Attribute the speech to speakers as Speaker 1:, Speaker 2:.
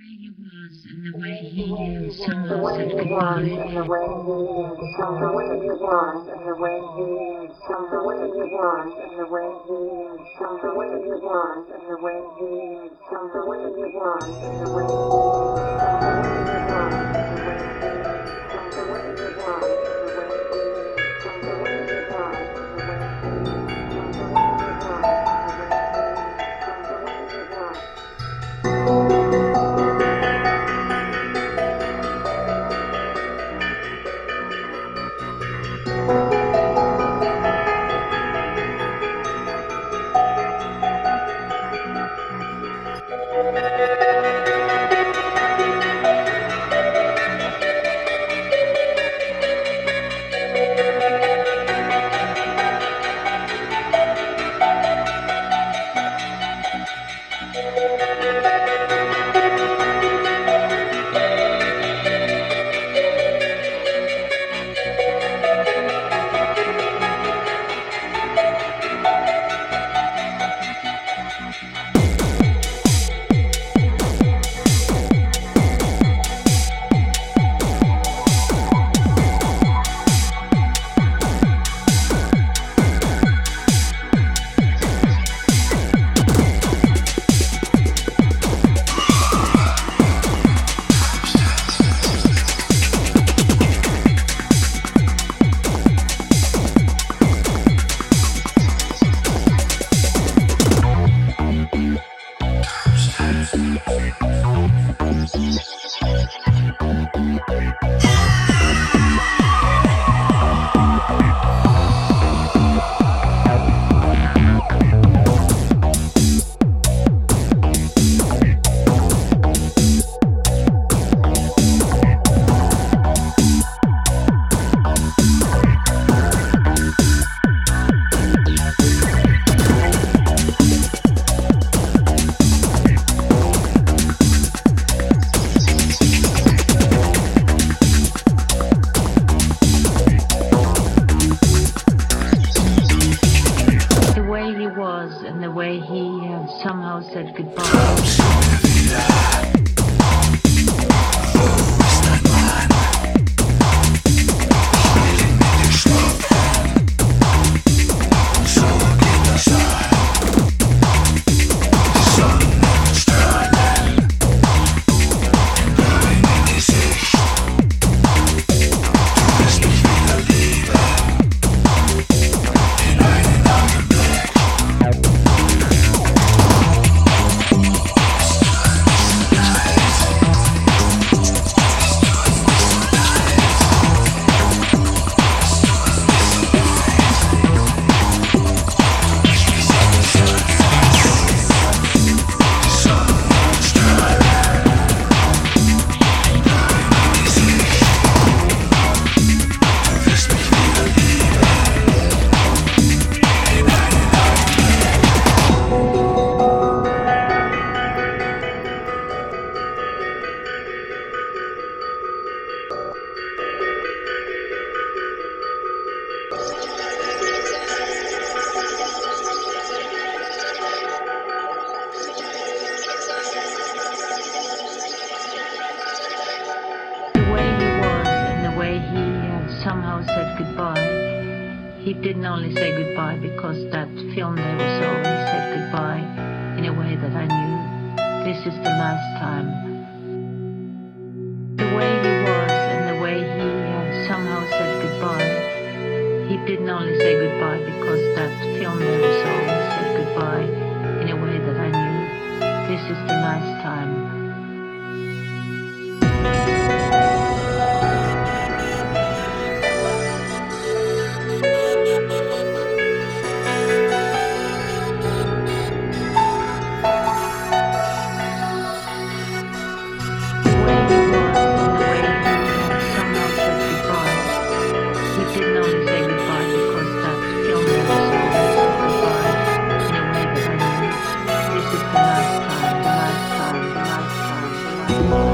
Speaker 1: he was and the way he somehow said goodbye. And the way he somehow said goodbye. And the way he somehow said goodbye. And the way he somehow said goodbye. And the way he somehow said goodbye. And the way he somehow said goodbye. And the way he somehow said goodbye. Somehow said goodbye. He didn't only say goodbye because that film never saw. He said goodbye in a way that I knew this is the last time. The way he was and the way he somehow said goodbye. He didn't only say goodbye because that film never saw. He said goodbye in a way that I knew this is the last time. The last time.